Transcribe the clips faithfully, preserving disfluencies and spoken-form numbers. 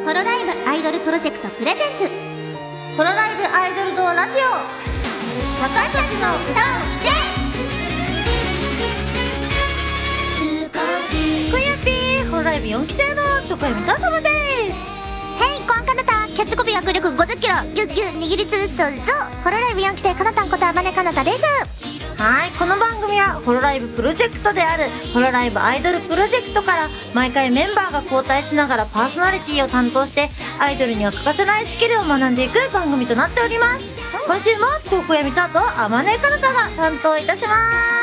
ホロライブアイドルプロジェクトプレゼンツホロライブアイドル堂ラジオ、私たちの歌を聴け。 こやぴー、ホロライブよんきせいの徳山たさまです。ヘイコンカナタン、キャッチコピー握力ごじゅっキロギュッギュッ握りつぶすぞ。ホロライブよんきせいカナタンことあまねかなたです。 はい、この番組はホロライブプロジェクトであるホロライブアイドルプロジェクトから毎回メンバーが交代しながらパーソナリティを担当してアイドルには欠かせないスキルを学んでいく番組となっております。今週も東小闇ととあまねかなたが担当いたします。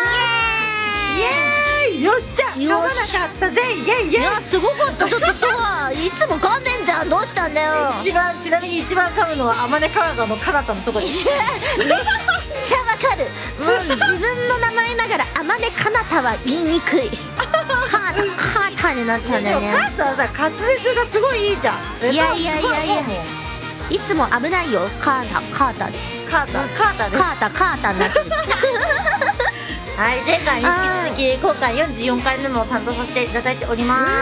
イエーイ、イエーイ、よっしゃ、噛まなかったぜ、イエーイイエーイ。 いやすごかった。ととはいつも噛んでんじゃん。どうしたんだよ。 一番、ちなみに一番噛むのはあまねかなたのかなたのとこです。 めっちゃわかる。もう自分の名前ながらあまねかなたは言いにくい。カータカータになっちゃうんだよね。 カータはさ、滑舌がすごいいいじゃん。 いやいやいやいや、いつも危ないよ。カータカータでカータカータでカータカータになってる。 はい、前回に引き続き今回よんじゅうよんかいめも担当させていただいております。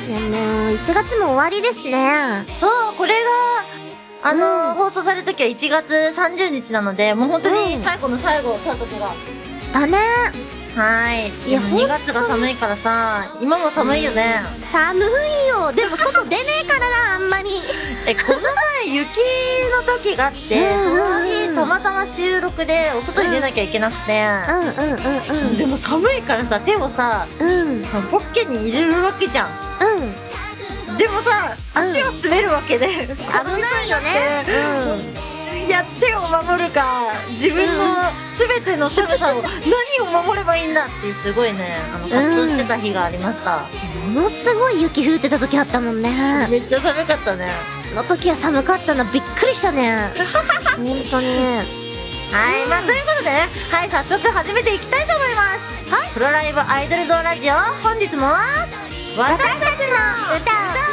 いやもういちがつも終わりですね。 そう、これがあの、 うん放送される時はいちがつさんじゅうにちなので、もう本当に最後の最後た時が、 だね。 はい。いや、にがつが寒いからさ、今も寒いよね。 寒いよ。でも外出ねえからな、あんまり。 え、この前雪の時があって、 うんそうんうんの日たまたま収録でお外に出なきゃいけなくて、 うんうんうんうんでも寒いからさ、手をさ、 うんうんポッケに入れるわけじゃん。でもさ、足を滑るわけで、 危ないよね。 いや、手を守るか自分の全ての寒さを何を守ればいいんだっていう、すごいね、あの葛藤してた日がありました。 ものすごい雪降ってた時あったもんね。 めっちゃ寒かったね。 その時は寒かったな。びっくりしたね。本当に。 はい、まあということでね、はい、早速始めていきたいと思います。はい、プロライブアイドル堂ラジオ、本日も私たちの歌を聴け。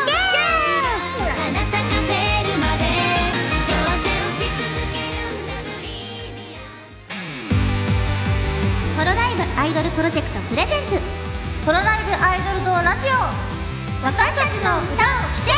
ホロライブアイドルプロジェクトプレゼンツプロライブアイドル堂ラジオ、私たちの歌を聴け。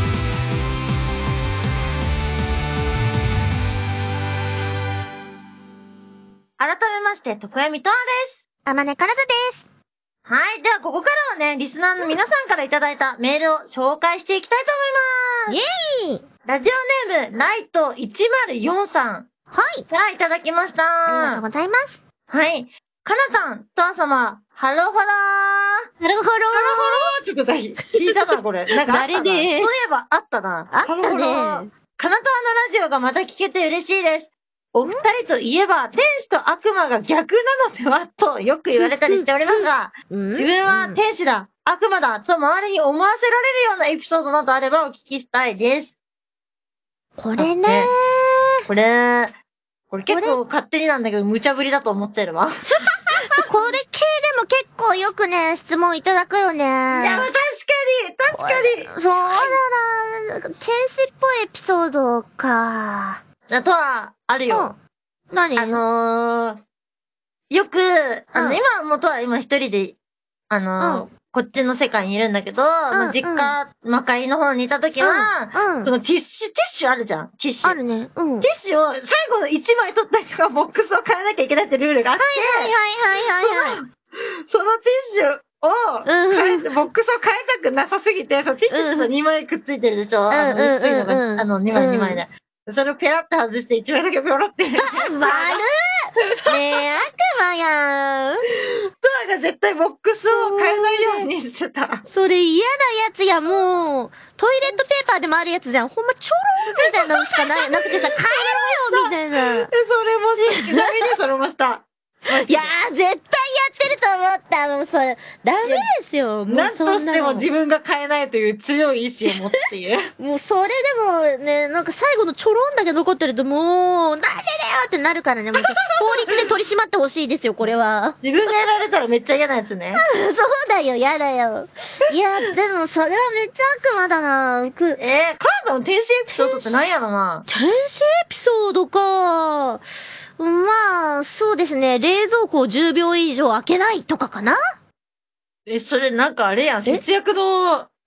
改めまして、徳山とわです。 あまねかなたです。 はい。では、ここからはね、リスナーの皆さんからいただいたメールを紹介していきたいと思います。 イエーイ。 ラジオネーム、ライトいちまるよんさん。 はい。 からいただきました。 ありがとうございます。 はい。かなたん、とわ様、ハローハロー。 ハローハロー。 ちょっとだい、聞いたな、これ。なんかあったな。 誰でそういえばあったな。 あったねハローハロー。かなたわのラジオがまた聞けて嬉しいです。お二人といえば、天使と悪魔が逆なのではとよく言われたりしておりますが、自分は天使だ、悪魔だと周りに思わせられるようなエピソードなどあればお聞きしたいです。 これねこれ、これ結構勝手になんだけど無茶ぶりだと思ってるわ。 これ系でも結構よくね、質問いただくよね。いいや、確かに、確かに。 そうだな。天使っぽいエピソードか。 あとは、あるよ。 うん、何あのー、よく、あの、 うん今は元は今一人で、あのー、 うんこっちの世界にいるんだけど、まあ実家、魔界の方にいた時は、 うんうんそのティッシュ、ティッシュあるじゃん、ティッシュ。 あるね。うん。 ティッシュを最後のいちまい取った人がボックスを変えなきゃいけないってルールがあって、 はいはいはいはいはい。 そのティッシュを変え、 うんボックスを変えたくなさすぎて、そのティッシュとにまいくっついてるでしょ、 んあの薄いのが、 うんうんうんあのにまいにまいで。それをペラって外していちまいだけペロって。 悪っねえ、悪魔やん。 トアが絶対ボックスを変えないようにしてた。 それ嫌なやつや、もう。トイレットペーパーでもあるやつじゃん。ほんまちょろーみたいなのしかない、なくてさ、変えろよみたいな。 え、それもし、ちなみにそれもした。 いやー、絶対やってると思った。もうそれ、ダメですよ。もう何そんなのとしても自分が変えないという強い意志を持っている。 もうそれでもね、なんか最後のちょろんだけ残ってるともう、なんでだよってなるからね、もう法律で取り締まってほしいですよ、これは。 自分がやられたらめっちゃ嫌なやつね。 そうだよ、やだよ。いや、でもそれはめっちゃ悪魔だな。くえー、カードの天使エピソードって何やろな。 天使エピソードか。まあ、そうですね。冷蔵庫をじゅうびょう以上開けないとかかな。 え、それなんかあれやん。節約の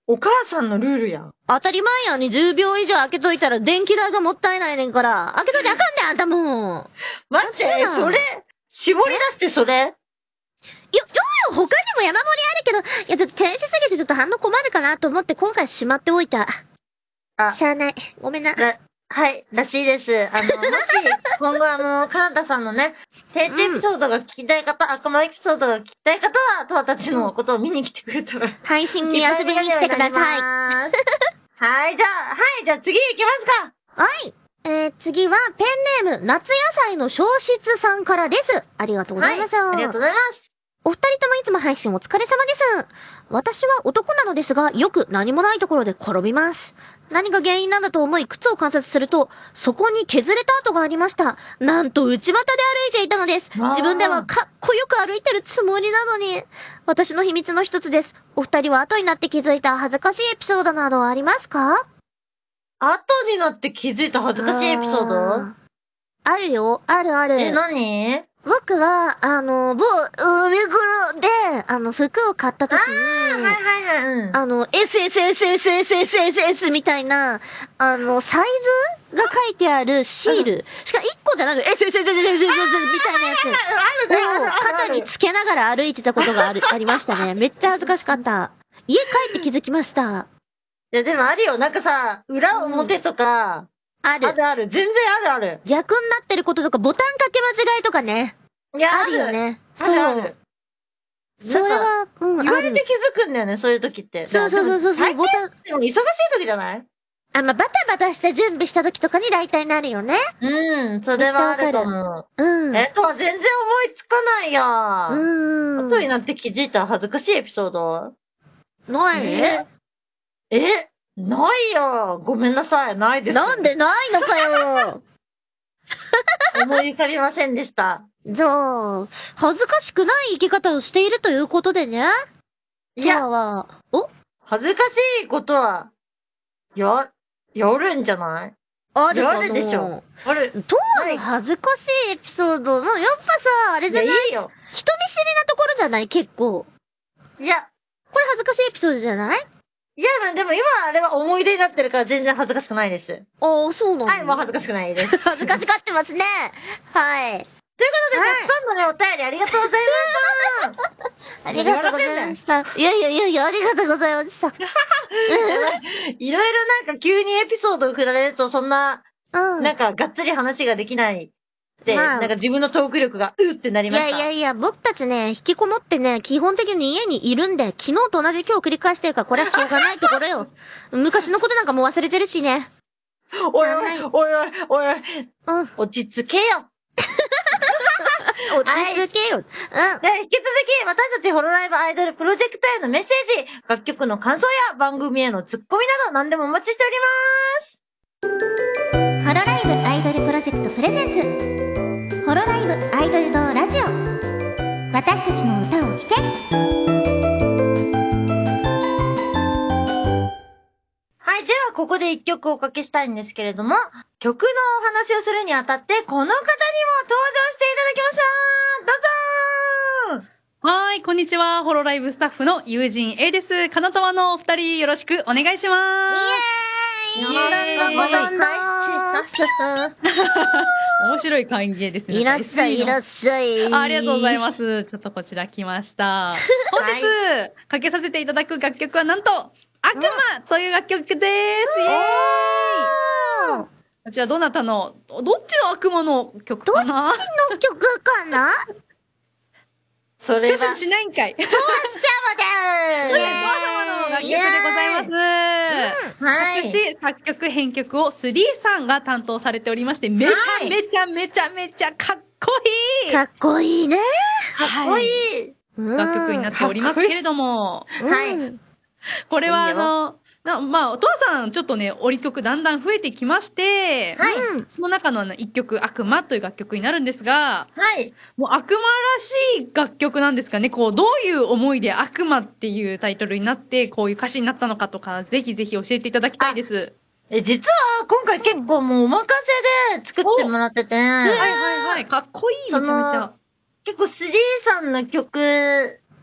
お母さんのルールやん。 当たり前やんにじゅうびょう以上開けといたら電気代がもったいないねんから。開けといてあかんねん、あんたもう。 待って、それ、絞り出してそれ。よ、よよ、他にも山盛りあるけど、いや、ちょっと天使すぎてちょっと反応困るかなと思って今回しまっておいた。あ、しゃあない。ごめんな。 はい、らしいです。あの、もし、今後あの、かなたさんのね、天使エピソードが聞きたい方、うん、悪魔エピソードが聞きたい方は、トアたちのことを見に来てくれたら。 配信に遊びに来てください。 はい、じゃあ、はい、じゃあ次行きますか。はい。えー、次は、ペンネーム、夏野菜の消失さんからです。ありがとうございます。はい、 ありがとうございます。 お二人ともいつも配信お疲れ様です。私は男なのですが、よく何もないところで転びます。何が原因なんだと思い靴を観察すると、そこに削れた跡がありました。なんと内股で歩いていたのです。自分ではかっこよく歩いてるつもりなのに。私の秘密の一つです。お二人は後になって気づいた恥ずかしいエピソードなどはありますか？ 後になって気づいた恥ずかしいエピソード？ あるよ。あるある。 え、何？ 僕は、あの、某、海黒で、あの、服を買った時に、 あ、はいはいはい、うん、 あの、エスエスエスエスエスエスエスエス みたいな、あの、サイズが書いてあるシール。しかもいっこじゃなくて、エスエスエスエスエスエス みたいなやつを肩につけながら歩いてたことがある、ありましたね。めっちゃ恥ずかしかった。家帰って気づきました。 いや、でもあるよ。なんかさ、裏表とか、 ある。 あるある。全然あるある。 逆になってることとか、ボタンかけ間違いとかね。 いや、 あるよね。 あるある。 それは、うん、 言われて気づくんだよね、そういう時って。 そうそうそうそう、 ボタン。でも忙しい時じゃない？ あ、まあ、バタバタして準備した時とかに大体なるよね。 うん、それはあると思う。 うん。 えっと、全然思いつかないや。 うん。 後になって気づいた恥ずかしいエピソード？ ないええないよ。ごめんなさい。ないです。 なんでないのかよ。 思い浮かびませんでした。 じゃあ、恥ずかしくない生き方をしているということでね。 いや、 は、お恥ずかしいことは、や、やるんじゃない？ あるかな？ やるでしょ。ある。 とはの恥ずかしいエピソードの、やっぱさ、あれじゃない？いや、いいよ。人見知りなところじゃない？結構。 いや。 これ恥ずかしいエピソードじゃない？ いや、でも今あれは思い出になってるから全然恥ずかしくないです。 ああ、そうなんだ。 はい、もう恥ずかしくないです。 恥ずかしがってますね。はい。 ということで、はい、たくさんのね、お便りありがとうございました。 ありがとうございました。いやいやいやいや、ありがとうございました。 いろいろなんか急にエピソードを振られると、そんな、うん、なんかがっつり話ができないで、まあ、なんか自分のトーク力がうってなりました。 いやいやいや、僕たちね、引きこもってね、基本的に家にいるんで、昨日と同じ今日繰り返してるから、これはしょうがないところよ。昔のことなんかもう忘れてるしね。 おいおい、おいおい、おいおい。うん。落ち着けよ。 落ち着けよ。 はい、うん。で、引き続き、私たちホロライブアイドルプロジェクトへのメッセージ、楽曲の感想や番組へのツッコミなど何でもお待ちしております。ホロライブアイドルプロジェクトプレゼンツ。ホロライブアイドルのラジオ。私たちの歌を聴け。 はい、ではここで一曲おかけしたいんですけれども、曲のお話をするにあたって、この方にも登場していただきました。どうぞー。はーい、こんにちは。ホロライブスタッフの友人 A です。金玉のお二人よろしくお願いします。 イエーイイエーイどんどんどんどん面白い歓迎ですね。 いらっしゃい、いらっしゃい。 ありがとうございます。ちょっとこちら来ました。本日、はい、かけさせていただく楽曲はなんと、悪魔という楽曲です。イエーイこちらどなたの、どっちの悪魔の曲かな？ どっちの曲かな？ それは。 挙手しないんかい。 そうしちゃうこれ、お母様の楽曲でございます。うん、はい。私、作曲、編曲をスリーさんが担当されておりまして、めちゃめちゃめちゃめちゃかっこいい。 かっこいいね。 かっこいい。 楽曲になっておりますけれども。 はい。 これはあの、なまあ、お父さん、ちょっとね、折り曲だんだん増えてきまして、はい。その中の一曲、悪魔という楽曲になるんですが、 はい。 もう悪魔らしい楽曲なんですかね。こう、どういう思いで悪魔っていうタイトルになって、こういう歌詞になったのかとか、ぜひぜひ教えていただきたいです。 え、実は、今回結構もうお任せで作ってもらってて、はいはいはい。かっこいい、めちゃめちゃ。 結構スリーさんの曲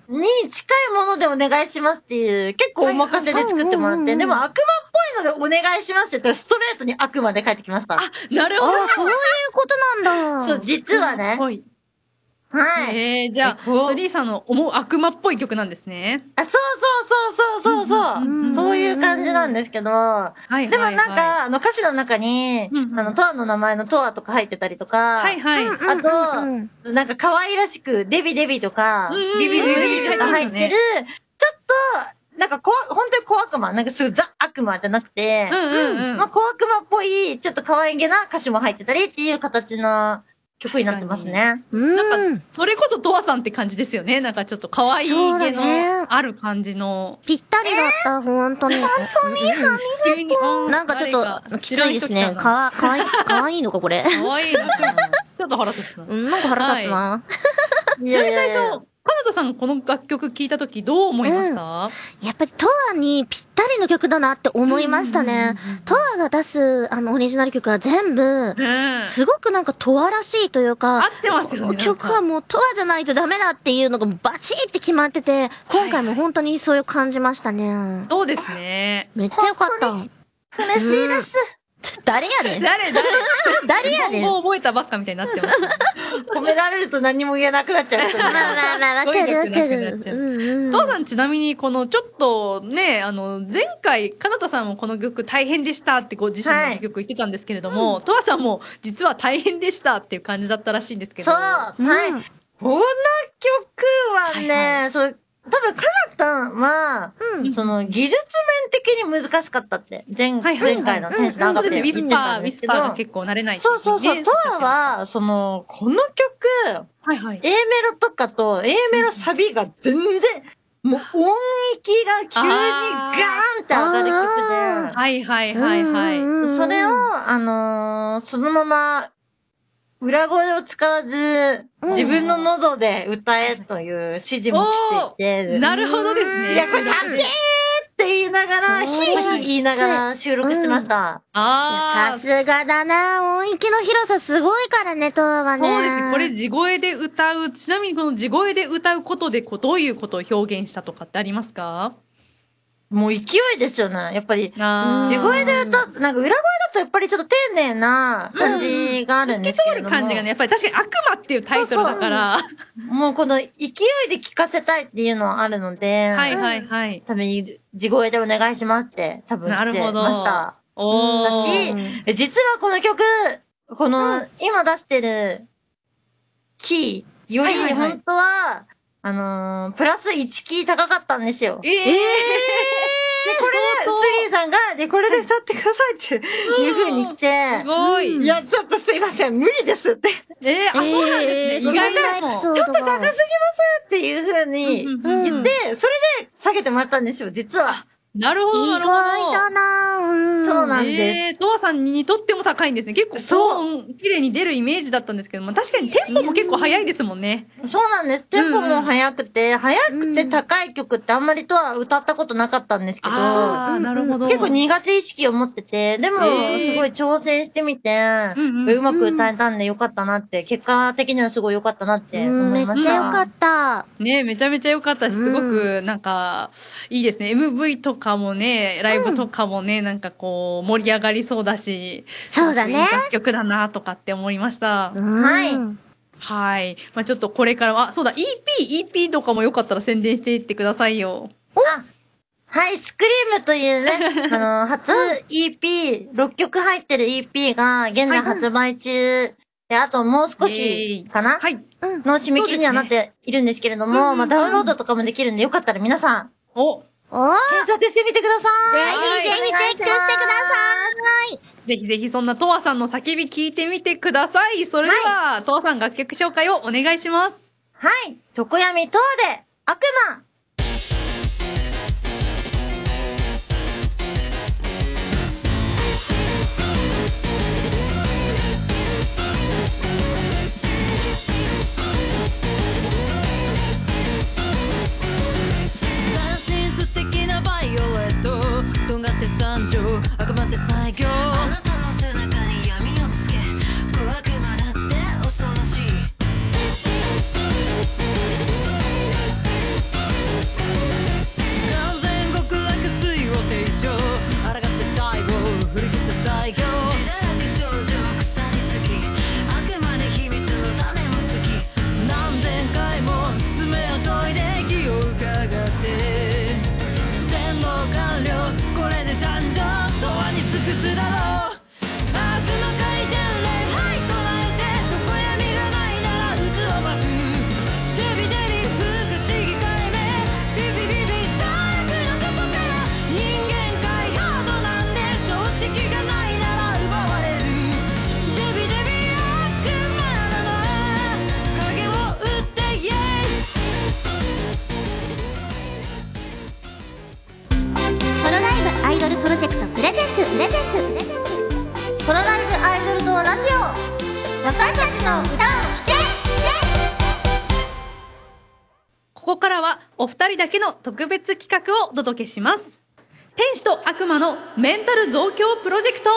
に近いものでお願いしますっていう、結構お任せで作ってもらって、でも悪魔っぽいのでお願いしますって言ったらストレートに悪魔で帰ってきました。 あ、なるほど。 そういうことなんだ。 そう、実はね。 はい。 はい。 えー、じゃあ、スリーさんの思う悪魔っぽい曲なんですね。 あ、そうそうそうそうそうそう。そういう感じなんですけど、でもなんか、あの歌詞の中に、あの、トアの名前のトアとか入ってたりとか、 はいはい。 あと、なんか可愛らしく、デビデビとか、ビビビビとか入ってる、ちょっと、なんかこわ、本当に小悪魔、なんかすぐザ悪魔じゃなくて、まあ小悪魔っぽい、ちょっと可愛げな歌詞も入ってたりっていう形の、曲になってますね。 なんか、それこそトワさんって感じですよね。なんかちょっと可愛いげのある感じの。 ぴったりだった、ほんとに。 本当に、 急に。 なんかちょっと、きついですね。かわ、かわいい、かわいいのか、これ。 かわいい。ちょっと腹立つな。 うん、なんか腹立つな。 いやいやいや。カナダさんこの楽曲聴いたときどう思いました、うん、 やっぱりトアにぴったりの曲だなって思いましたね。トアが出すあのオリジナル曲は全部、すごくなんかトアらしいというか、 合ってますよね。 曲はもうトアじゃないとダメだっていうのがバチッって決まってて、今回も本当にそういう感じましたね。 そうですね。 めっちゃよかった。 嬉しいです。 誰やねん誰誰誰やねん日本語覚えたばっかみたいになってます。 褒められると何も言えなくなっちゃう。 まあまあまあ、わかるわかる。 父さんちなみにこのちょっとね、あの、前回、かなたさんもこの曲大変でしたってご自身の曲言ってたんですけれども、トワさんも実は大変でしたっていう感じだったらしいんですけど。 そう、はい。この曲はね、そう、多分、かなたんは、うん、その、技術面的に難しかったって、前、前回のテンション上がって言ってたんですけど、 ウィスパーが結構慣れない、ね。 そうそうそう、トアは、その、この曲、 はいはい、 A メロとかと A メロサビが全然、もう音域が急にガーンって上がる曲で、 はいはいはいはい。 それを、あのー、そのまま、裏声を使わず、自分の喉で歌えという指示も来ていて。 なるほどですね。 いや、これなんでーって言いながら、ヒーヒー言いながら収録してました。 ああ。さすがだな。音域の広さすごいからね、トアはね。 そうですね。これ地声で歌う、ちなみにこの地声で歌うことで、こう、どういうことを表現したとかってありますか？ もう勢いですよね。やっぱり、地声で歌う、なんか裏声だとやっぱりちょっと丁寧な感じがあるんですけども。透き通る感じがね、やっぱり確かに悪魔っていうタイトルだから。 そうそうもうこの勢いで聞かせたいっていうのはあるので。 はいはいはい。 多分、地声でお願いしますって多分来てました。 おだし、実はこの曲、この、今出してるキーより本当は、あのー、プラスいちキー高かったんですよ。 ええーで、これで、スリーさんが、で、これで歌ってくださいっていう風に来て、 すごい。 いや、ちょっとすいません、無理ですって。 えー、あ、そうなんですね。意外なエピソード。 ちょっと高すぎますっていう風に言って、それで下げてもらったんですよ、実は。 なるほど、なるほど。 意外だなぁ。 そうなんです。 えー、トワさんにとっても高いんですね。結構、高音、綺麗に出るイメージだったんですけど、まあ確かにテンポも結構早いですもんね。 そうなんです。テンポも早くて、早くて高い曲ってあんまりトワ歌ったことなかったんですけど、 あー、なるほど。 結構苦手意識を持ってて、でも、すごい挑戦してみて、うまく歌えたんでよかったなって、結果的にはすごいよかったなって思いました。 めっちゃよかった。 ね、めちゃめちゃよかったし、すごく、なんか、いいですね。エムブイ とかもね、ライブとかもね、うん、なんかこう、盛り上がりそうだし、 そうだね。 いい楽曲だなとかって思いました。 はい。 はい。まあちょっとこれからは、あ、そうだ、イーピー、イーピー とかもよかったら宣伝していってくださいよ。 あ、はい、スクリームというね、あの、初 イーピー、ろっきょく入ってる イーピー が現在発売中で、あともう少しかな、 はい。 の締め切りにはなっているんですけれども、まあダウンロードとかもできるんで、よかったら皆さん、 お検索してみてください。ぜひぜひチェックしてください。 ぜひぜひそんなトワさんの叫び聞いてみてください。それでは、はい、トワさん楽曲紹介をお願いします。 はい。常闇トワで悪魔。惨状悪魔って最強あなたの背中に闇をつけ小悪魔だって恐ろしいすだろう。悪魔回転礼拝唱えてどこ闇がないなら渦を巻く。デビデビ不可思議解明ビビビビ大悪の底から人間界ハードなんで常識がないなら奪われる。デビデビ悪魔なの影を打ってイエイ。 ホロライブアイドルプロジェクトプレゼンツプレゼンツプレゼンツホロライブアイドルとラジオ、私たちの歌を聴け。 ここからはお二人だけの特別企画をお届けします。天使と悪魔のメンタル増強プロジェクト。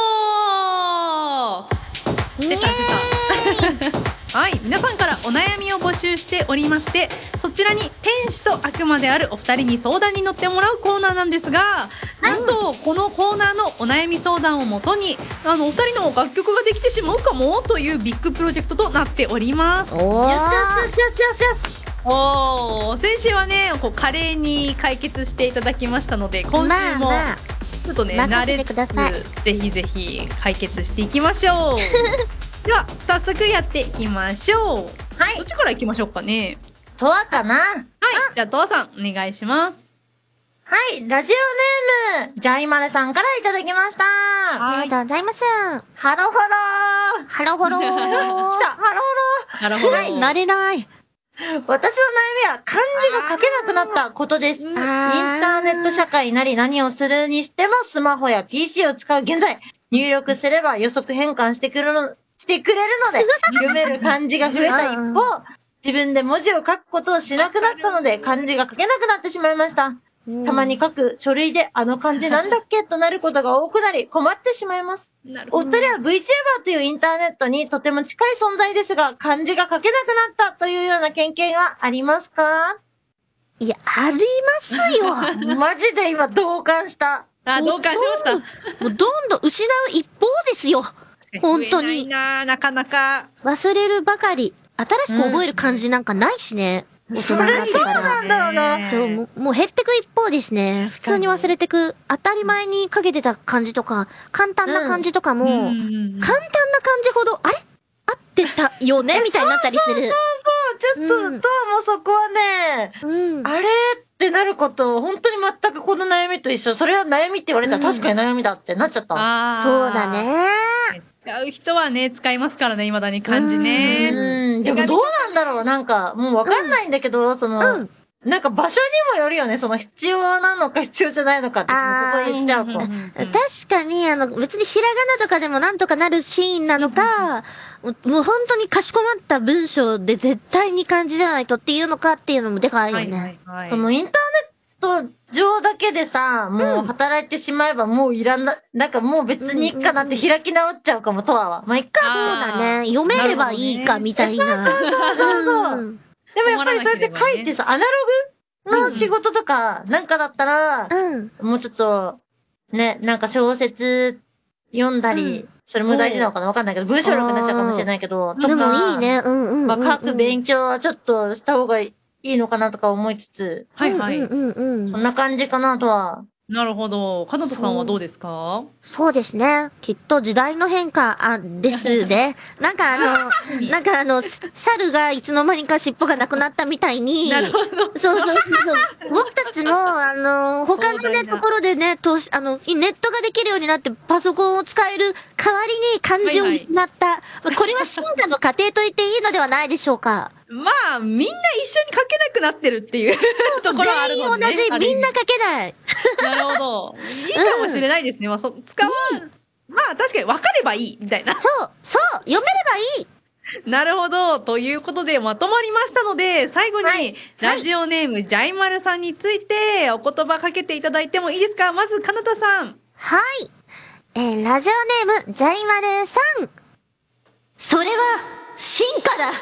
出た出た。はい、皆さんからお悩みを募集しておりまして、そちらに天使と悪魔であるお二人に相談に乗ってもらうコーナーなんですが、なんとこのコーナーのお悩み相談をもとに、あのお二人の楽曲ができてしまうかもというビッグプロジェクトとなっております。 おーよしよしよしよしよし。 おー、先週はね、こう華麗に解決していただきましたので、今週もまあまあちょっとね、 任慣れつせてくださいつ、ぜひぜひ解決していきましょう。では、早速やっていきましょう。 はいどっちからいきましょうかね。 とわかな。 はい。じゃあ、とわさん、お願いします。 はい、ラジオネーム、ジャイマルさんからいただきました。 ありがとうございます。 ハロホロー。 ハロホロー。 来た、ハロなるほど。 はい、慣れない。 私の悩みは漢字が書けなくなったことです。インターネット社会なり何をするにしてもスマホや ピーシー を使う現在、入力すれば予測変換してくれるの、してくれるので、読める漢字が増えた一方、自分で文字を書くことをしなくなったので、漢字が書けなくなってしまいました。たまに書く書類であの漢字なんだっけとなることが多くなり困ってしまいます。 なるほど。 お二人は VTuber というインターネットにとても近い存在ですが、漢字が書けなくなったというような経験はありますか？ いや、ありますよ。 マジで今同感した。 あ、どうかしました。 もうどんどん失う一方ですよ。本当に増えないな、なかなか。 忘れるばかり。新しく覚える漢字なんかないしね。大人になってから。 なんだろうな。 そう、もうもう減ってく一方ですね。普通に忘れてく。当たり前にかけてた漢字とか、簡単な漢字とかも、 うんうん簡単な漢字ほど、あれ合ってたよねみたいになったりする。 そう、ちょっと、 うんともそこはね、 うん。 あれってなること、本当に全くこの悩みと一緒。それは悩みって言われたら確かに悩みだってなっちゃった。 あーそうだ。ね。 使う人はね、使いますからね、未だに漢字ね。 うん。でもどうなんだろうなんか、もうわかんないんだけど、その、 うんなんか場所にもよるよね。その必要なのか必要じゃないのかって、そのあーここ言っちゃうと。 うんうんうん確かに、あの、別にひらがなとかでもなんとかなるシーンなのか、もうもう本当にかしこまった文章で絶対に漢字じゃないとっていうのかっていうのもでかいよはいはね。 いはい。 そのインターネット上だけでさ、もう働いてしまえばもういらんな、なんかもう別にいいかなって開き直っちゃうかも、とはは。まあ、いっか。 そうだね。読めればいいかみたいな。 そうそうそう。 うんでもやっぱりそうやって書いてさ、アナログの仕事とかなんかだったら、 うん。 もうちょっと、ね、なんか小説読んだり、 うんそれも大事なのかなわかんないけど、文章力になっちゃうかもしれないけど、とか、 でもいいね。うんうんうん。 まあ、書く勉強はちょっとした方がいいのかなとか思いつつ、 はいはい。 うんうんうんうん。 こんな感じかなとは。 なるほど。かなとさんはどうですか？ そうですね。きっと時代の変化、あ、ですね。なんかあの、なんかあの、猿がいつの間にか尻尾がなくなったみたいに、 なるほど。 そうそうそう。僕たちも、あの、他のね、 壮大なところでね、投資、あの、ネットができるようになってパソコンを使える代わりに漢字を失った。まあこれは進化の過程と言っていいのではないでしょうか。 まあ、みんな一緒に書けなくなってるっていうところはある全員ので、ね。 同じ、みんな書けない。 なるほど。いいかもしれないですね。まあ、そ、使う。まあ、確かに分かればいい、みたいな。 そう、そう、読めればいい。 なるほど。ということで、まとまりましたので、最後に、 はいラジオネーム、ジャイマルさんについて、お言葉かけていただいてもいいですか？まず、かなたさん。 はい。えー、ラジオネーム、ジャイマルさん。それは、進化だ。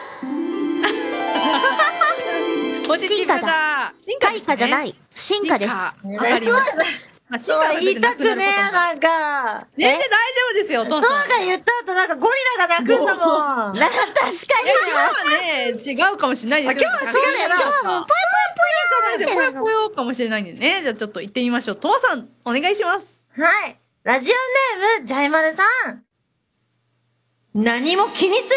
ポジティブだ。進化開花じゃない。進化です。 わかりました。まあ、進化はそう言いたくねえ、なんか。 全然大丈夫ですよ、お父そうさん。 が言った後なんかゴリラが鳴くんだもん。 な、確かいや、今はね、違うかもしれないですよ。 あ今日はそうだよな今日はもう、ぽいぽいぽいぽいぽよぽよかもしれないんでね。じゃあちょっと行ってみましょう。とわさん、お願いします。 はい。 ラジオネーム、ジャイマルさん。何も気にす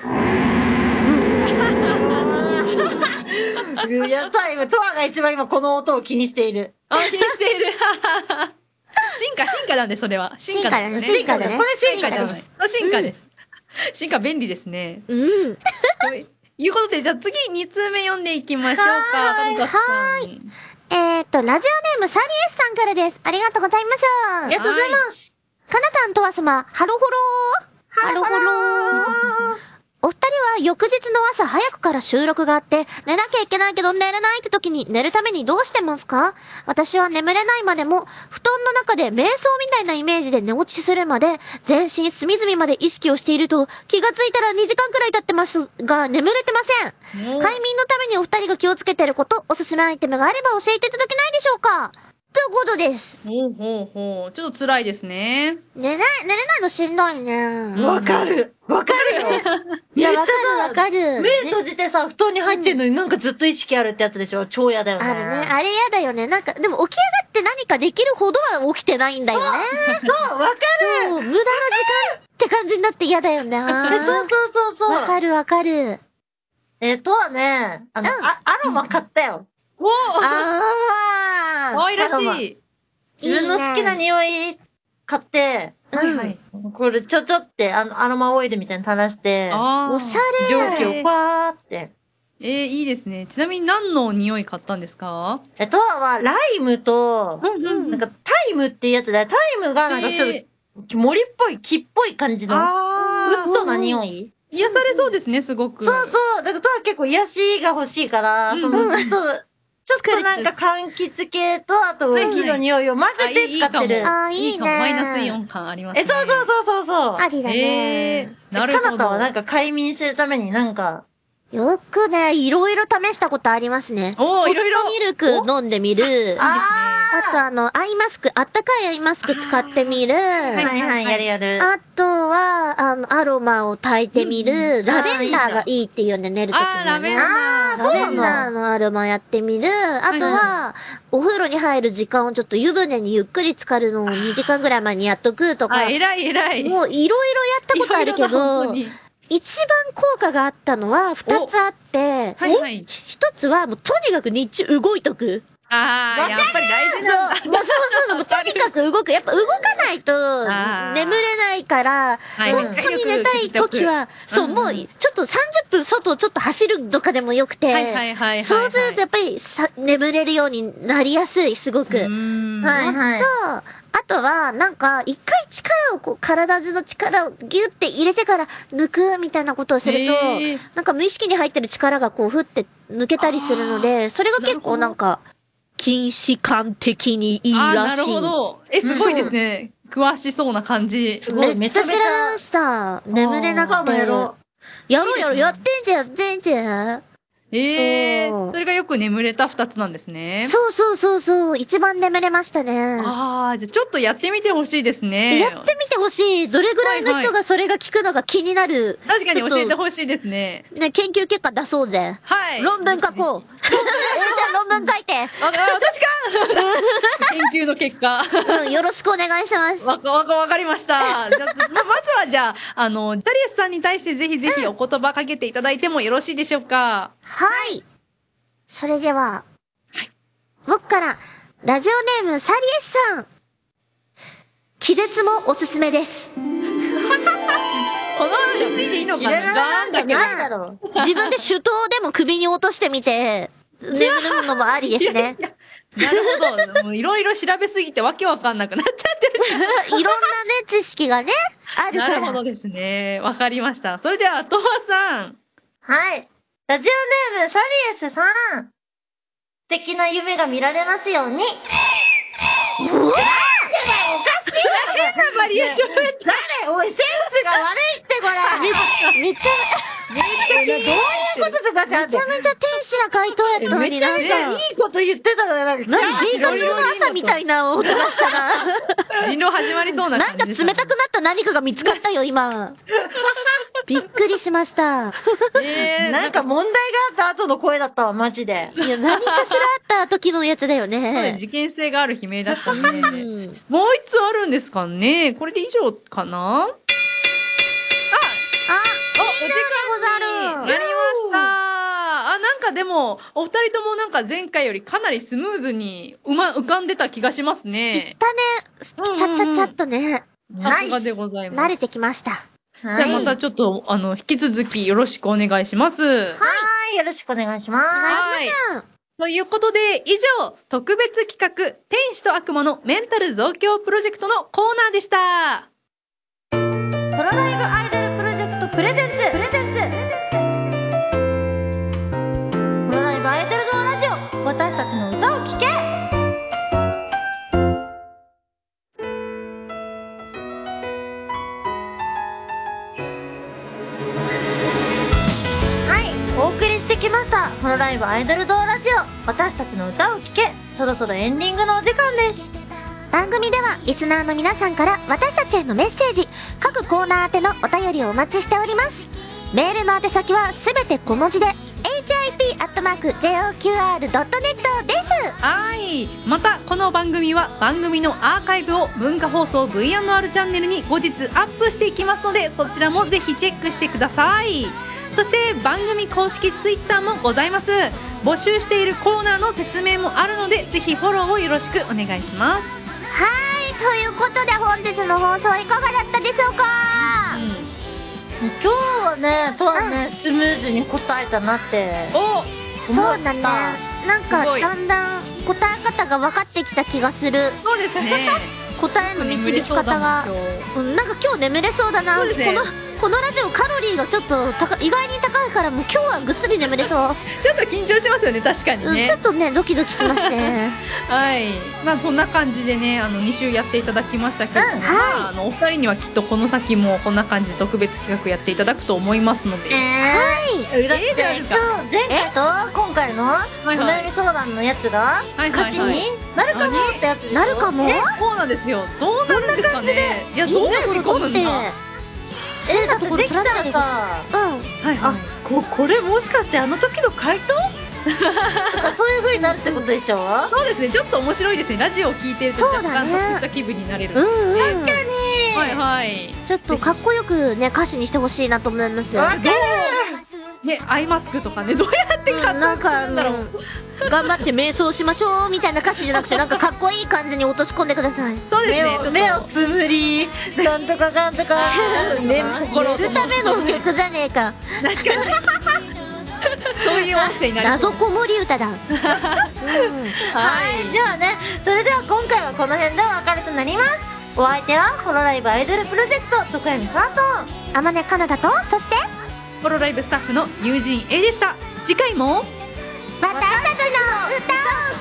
るな。いや、タイム、トアが一番今この音を気にしている。 あ、気にしている。進化、進化なんで、それは。 進化だね、 です進化だね。 これ進化じゃない。あ進化です。進化便利ですね。 うん。 ということで、じゃあ次、に通目読んでいきましょうか。 はーいはーい。 えーっと、ラジオネームサリエスさんからです。ありがとうございます。 ありがとうございます。 かなたんとわすま、ハロホロー。ハロホロー。お二人は翌日の朝早くから収録があって、寝なきゃいけないけど寝れないって時に寝るためにどうしてますか？私は眠れないまでも、布団の中で瞑想みたいなイメージで寝落ちするまで、全身隅々まで意識をしていると、気がついたらにじかんくらい経ってますが、眠れてません。快眠のためにお二人が気をつけてること、おすすめアイテムがあれば教えていただけないでしょうか？ということです。 ほうほうほう。ちょっと辛いですね。 寝ない、寝れないのしんどいね。 わかる。わかるよ。 いや、わかるわかる。 目閉じてさ、布団に入ってんのになんかずっと意識あるってやつでしょ。超嫌だよね。 あるね。あれやだよね。なんか、でも起き上がって何かできるほどは起きてないんだよね。 そう、わかそう、無駄な時間って感じになって嫌だよね。 る。え、そうそうそうそう。 わかるわかる。 えっとはね、あの、あ、アロマ買ったよ。 おーあ可愛らしアロマい。 自分の好きな匂い買って、 はいはい。 これちょちょって、あの、アロマオイルみたいに垂らして、 あーおしゃれ。 蒸気をパーって。 えー、いいですね。ちなみに何の匂い買ったんですか？ えっとは、ライムと、 んうなんかタイムっていうやつで、タイムがなんかちょっと森っぽい、木っぽい感じの、ウあッドな匂い。 ー、癒されそうですね、すごく。 そうそう。だから、とは結構癒しが欲しいから、その、ちょっと、ちょっとなんか柑橘系と、あと、 はいはい木の匂いを混ぜて使ってる。 あ、いいね。 いいかも。マイナスイオン感ありますね。 え、そうそうそうそうそう。 ありだえね。 ー、なるほど。 かなたはなんか快眠するためになんか、 よくね、いろいろ試したことありますね。 おー、いろいろ。 ホットミルク飲んでみる。 ああとあの、アイマスク、あったかいアイマスク使ってみる。 ーはいはい、やるやる。 あとは、あの、アロマを焚いてみる。ラベンダーがいいっていうね、寝るときにはね。 あー、ラベンダー。 あーラベンダーのアロマやってみる。あとは、お風呂に入る時間をちょっと湯船にゆっくり浸かるのをにじかんぐらい前にやっとくとか。 あ、偉い偉い。 もういろいろやったことあるけいろいろだ本当ど、 に一番効果があったのは二つあって、 はいはい。 一つはもうとにかく日中動いとく。 あー、やっぱり大事そう、 なんだ。 もうそうそうそう、もうとにかく動く。やっぱ動かないとあー眠れないから、 はい本当に寝たい時は、そう、もうちょっとさんじゅっぷん外をちょっと走るとかでもよくて、 はいはいはいはい。 そうするとやっぱりさ眠れるようになりやすい、すごく。 うーん。 はいはい。 と、あとは、なんか、一回力をこう、体中の力をギュって入れてから抜くみたいなことをすると、 へーなんか無意識に入ってる力がこう、ふって抜けたりするので、それが結構なんか、筋弛緩的にいいあー、 らしい。 なるほど。え、すごいですね。詳しそうな感じ。 すごい、 めっちゃ知めちゃめちゃ。 らんさ、眠れなくて。 もやろやろうやろう、やってんじゃん、やってんじゃん。 ええそうー、それがよく眠れた二つなんですね。 そうそうそうそう、一番眠れましたね。 ああ、じゃあちょっとやってみてほしいですね。 やってみてほしい。どれぐらいの人がそれが聞くのが気になる。 確かに教えてちょっとほしいですね。 ね、研究結果出そうぜ。 はい。 論文書こう。えー、じゃあ論文書いて。 あ、あ私か研究の結果。 うん、よろしくお願いします。 わか、わか、わかりました。じゃあ、ま、まずはじゃあ、あの、ダリエスさんに対してぜひぜひお言葉かけていただいてもよろしいでしょうか。 はい。それでは、僕から、ラジオネームサリエスさん。気絶もおすすめです。 この話についていいのかな入れられないんじゃけどないだろう。 自分で手刀でも首に落としてみて、眠るのもありですね。 なるほど。もういろいろ調べすぎてわけわかんなくなっちゃってるじゃん。 いろんなね、知識がね、あるから。 なるほどですね。わかりました。それでは、トマさん。 はい。ラジオネーム、サリエスさん。素敵な夢が見られますように。うわーでもおかしいだろ変なバリエーションやっ誰おい、センスが悪いってこれめっちゃ、 めっちゃどういうこととかってあってめちゃめちゃ天使な回答やったのになんか、 めちゃめちゃいいこと言ってたのよ。なんか、 何、米花町の朝みたいな音がしたな。 人狼始まりそうななんか冷感じでしたね。 たくなった何かが見つかったよ、今。びっくりしました。 えー、 なんか問題があった後の声だったわ、マジで。 いや、何かしらあった時のやつだよそうねね。 事件性がある悲鳴だしたね。 うんもう一つあるんですかね。これで以上かな。 あ、以上でござる。 なりました。あ、なんかでも、お二人ともなんか前回よりかなりスムーズにうま、浮かんでた気がしますいっね。 たね。ちゃっちゃっちゃっとね。 さすがでございます。 慣れてきました。 はい。 じゃあまたちょっと、あの、引き続きよろしくお願いします。 はい、よろしくお願いします。 はい。ということで、以上、特別企画、天使と悪魔のメンタル増強プロジェクトのコーナーでした。 ホロライブアイドルプロジェクトプレゼンツプレゼンツホロライブアイドル堂ラジオ、私たちの歌を聴け。はい、お送りしてきましたホロライブアイドル堂ラジオ、私たちの歌を聴け。そろそろエンディングのお時間です。 番組ではリスナーの皆さんから私たちへのメッセージ、各コーナー宛てのお便りをお待ちしております。メールの宛先はすべて小文字で エイチアイピー アットマーク ジェイオーキューアール ドットネット です。 はい。また、この番組は番組のアーカイブを文化放送 ブイアンドアール チャンネルに後日アップしていきますので、そちらもぜひチェックしてください。そして番組公式ツイッターもございます。募集しているコーナーの説明もあるので、ぜひフォローをよろしくお願いします。 はーい、ということで本日の放送いかがだったでしょうか。 今日はね、とはね、スムーズに答えたなって。 おそうだね。なんかすごいだんだん答え方が分かってきた気がする。 そうですね。 答えの導き方が。うん、なんか今日眠れそうだな。 そうですねこのこのラジオカロリーがちょっと高意外に高いからもう今日はぐっすり眠れそう。 ちょっと緊張しますよね、確かにうん、 ね。 ちょっとねドキドキしますね。 はい。まあそんな感じでね、あのに週やっていただきましたけども、 うんまああのお二人にはきっとこの先もこんな感じで特別企画やっていただくと思いますので。 はい。だっていいじゃないですか今日前回と今回のおはい悩み相談のやつがはいはい歌詞になるかもってやつでしょ。 なるかも。 ね、そうなんですよ。どうなるんですかね。いや、どうやって見込むんだ。はえ、だってできたらさ、 うん。 いはい。 あ、ここれもしかしてあの時の回答とかそういう風になるってことでしょ。 そうですね。ちょっと面白いですね。ラジオを聞いてると若そうだね干得した気分になれる。 うんうん。 確かに。 はいはい。 ちょっとかっこよくね歌詞にしてほしいなと思います。 わかる。 ね、アイマスクとかね、どうやってうん買なんかあんだろう。 の頑張って瞑想しましょうみたいな歌詞じゃなくてなんかかっこいい感じに落とし込んでください。 そうですね。 目をちょっと目をつむり、なんとかかんとか。 ね心を寝るための曲じゃねえか。 確かに。そういう音声になる。 謎こもり歌だ。うんはい、ではね、それでは今回はこの辺でお別れとなります。お相手はホロライブアイドルプロジェクト徳山さんと天音かなだと、そしてホロライブスタッフの友人 A でした。次回も私たちの歌を